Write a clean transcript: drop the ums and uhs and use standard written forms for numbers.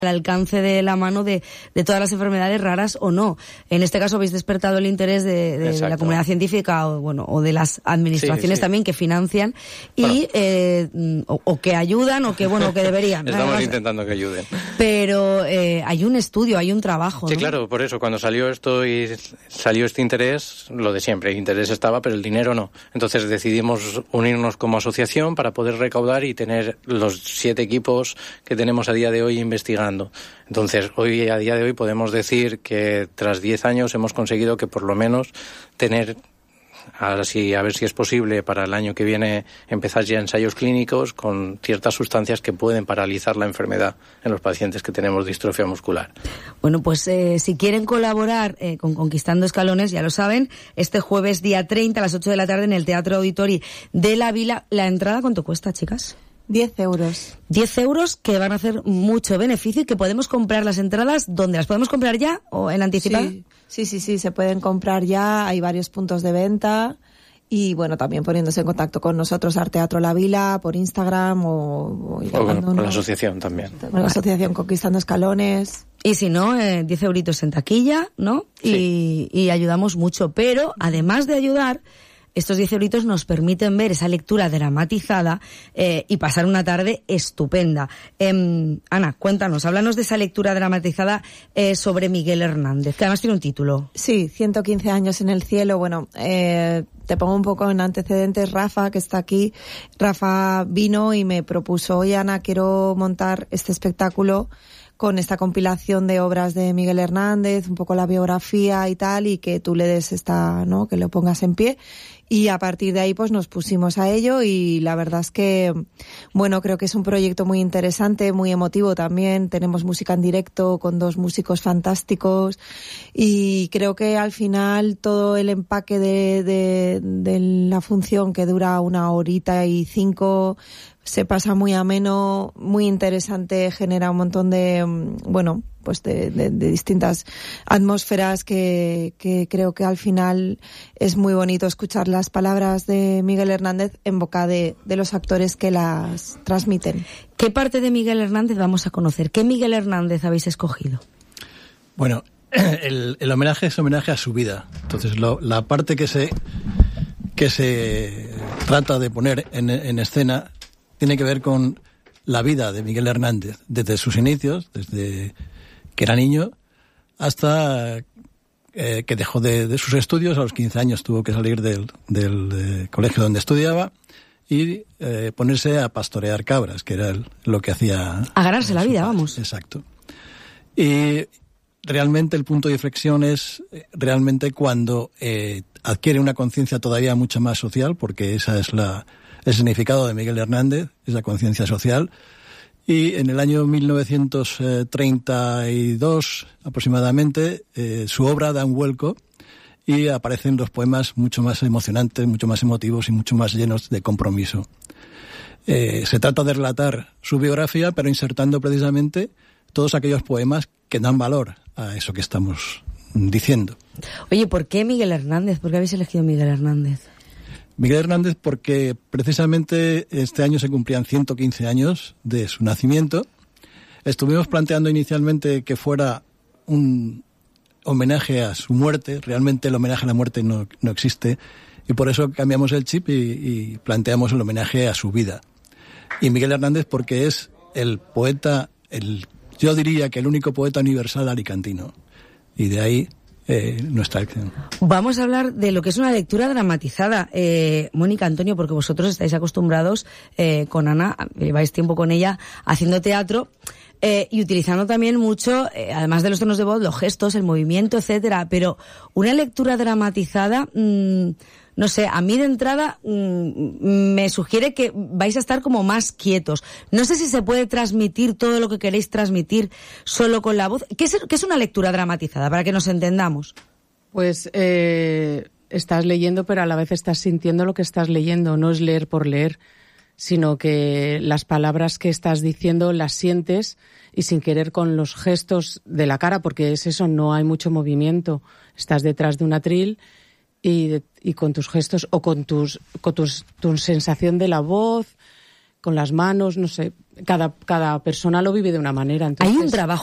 al alcance de la mano de todas las enfermedades raras o no. En este caso habéis despertado el interés de la comunidad científica o de las administraciones también que financian y o que ayudan o que que deberían. Estamos intentando que ayuden. Pero hay un estudio, hay un trabajo. Sí, ¿no? claro, por eso cuando salió esto y salió este interés, lo de siempre, el interés estaba, pero el dinero no. Entonces decidimos unirnos como asociación para poder recaudar y tener los 7 equipos que tenemos a día de hoy investigando. Entonces, a día de hoy podemos decir que tras 10 años hemos conseguido que por lo menos tener, ahora sí, a ver si es posible para el año que viene empezar ya ensayos clínicos con ciertas sustancias que pueden paralizar la enfermedad en los pacientes que tenemos distrofia muscular. Bueno, pues si quieren colaborar con Conquistando Escalones, ya lo saben, este jueves día 30 a las 8 de la tarde en el Teatro Auditori de la Vila. ¿La entrada cuánto cuesta, chicas? 10 euros. 10 euros que van a hacer mucho beneficio y que podemos comprar las entradas. ¿Dónde las podemos comprar ya o en anticipado? Sí, se pueden comprar ya. Hay varios puntos de venta y bueno, también poniéndose en contacto con nosotros, Arteatro La Vila, por Instagram o con la asociación también. Con la asociación Conquistando Escalones. Y si no, 10 euritos en taquilla, ¿no? Sí. Y ayudamos mucho. Pero además de ayudar, estos 10 euritos nos permiten ver esa lectura dramatizada y pasar una tarde estupenda. Ana, cuéntanos, háblanos de esa lectura dramatizada sobre Miguel Hernández, que además tiene un título. Sí, 115 años en el cielo. Bueno, te pongo un poco en antecedentes. Rafa, que está aquí, Rafa vino y me propuso, oye Ana, quiero montar este espectáculo con esta compilación de obras de Miguel Hernández, un poco la biografía y tal, y que tú le des que lo pongas en pie. Y a partir de ahí pues nos pusimos a ello y la verdad es que, bueno, creo que es un proyecto muy interesante, muy emotivo también. Tenemos música en directo con 2 músicos fantásticos y creo que al final todo el empaque de la función, que dura 1 horita y 5, se pasa muy ameno, muy interesante, genera un montón de, pues de distintas atmósferas que creo que al final es muy bonito escuchar las palabras de Miguel Hernández en boca de los actores que las transmiten. ¿Qué parte de Miguel Hernández vamos a conocer? ¿Qué Miguel Hernández habéis escogido? Bueno, el homenaje es homenaje a su vida. Entonces, la parte que se trata de poner en escena tiene que ver con la vida de Miguel Hernández, desde sus inicios, desde que era niño, hasta que dejó de sus estudios. A los 15 años tuvo que salir del colegio donde estudiaba y ponerse a pastorear cabras, que era lo que hacía. A ganarse la vida, vamos. Exacto. Y realmente el punto de inflexión es realmente cuando adquiere una conciencia todavía mucho más social, porque esa es el significado de Miguel Hernández, es la conciencia social. Y en el año 1932 aproximadamente su obra da un vuelco y aparecen los poemas mucho más emocionantes, mucho más emotivos y mucho más llenos de compromiso. Se trata de relatar su biografía, pero insertando precisamente todos aquellos poemas que dan valor a eso que estamos diciendo. Oye, ¿por qué Miguel Hernández? ¿Por qué habéis elegido Miguel Hernández? Miguel Hernández porque precisamente este año se cumplían 115 años de su nacimiento. Estuvimos planteando inicialmente que fuera un homenaje a su muerte. Realmente el homenaje a la muerte no existe y por eso cambiamos el chip y planteamos el homenaje a su vida. Y Miguel Hernández porque es el poeta, yo diría que el único poeta universal alicantino. Y de ahí nuestra acción. Vamos a hablar de lo que es una lectura dramatizada. Mónica, Antonio, porque vosotros estáis acostumbrados con Ana, lleváis tiempo con ella haciendo teatro y utilizando también mucho, además de los tonos de voz, los gestos, el movimiento, etcétera. Pero una lectura dramatizada, no sé, a mí de entrada me sugiere que vais a estar como más quietos. No sé si se puede transmitir todo lo que queréis transmitir solo con la voz. ¿Qué es una lectura dramatizada, para que nos entendamos? Pues estás leyendo, pero a la vez estás sintiendo lo que estás leyendo. No es leer por leer, sino que las palabras que estás diciendo las sientes y sin querer con los gestos de la cara, porque es eso, no hay mucho movimiento. Estás detrás de un atril y con tus gestos o con tu sensación de la voz, con las manos, no sé, cada persona lo vive de una manera. Entonces, hay un trabajo